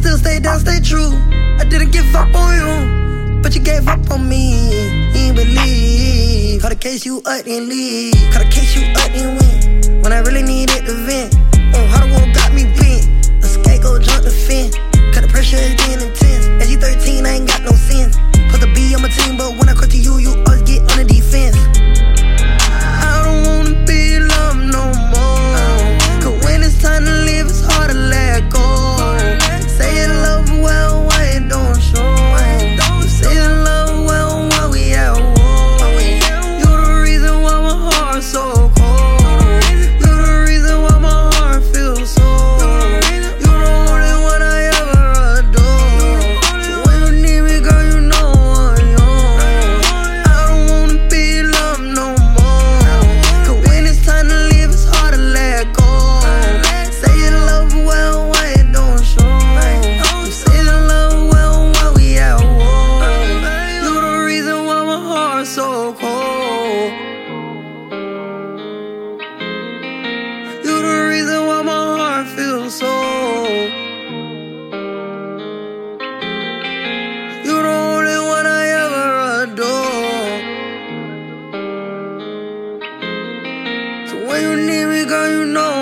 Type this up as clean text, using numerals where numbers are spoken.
still stay down, stay true. I didn't give up on you, but you gave up on me. You ain't believe. Caught a case, you up and leave. Caught a case, you up and win. When I really needed to vent. Oh, how the world got me bent. A scapegoat jumped the fence. Cut the pressure is getting intense. As you 13, I ain't got no sense. Put the B on my team, but when I cross to you, you always get on the defense. I don't wanna be loved no more. Cause when it's time to leave, it's hard to let go. Say you love well, why it don't show? Say you love well, why we at war? You the reason why my heart's so cold. You the reason why my heart feels so. You the only one I ever adore. So when you need me, girl, you know I'm yours. I don't wanna be loved no more. Cause when it's time to leave, it's hard to let go. Say you love well, why it don't show? You say you love well, why we at war? You the reason why my heart's so cold. You the reason why my heart feels so. You the only one I ever adore. So when you need me, girl, you know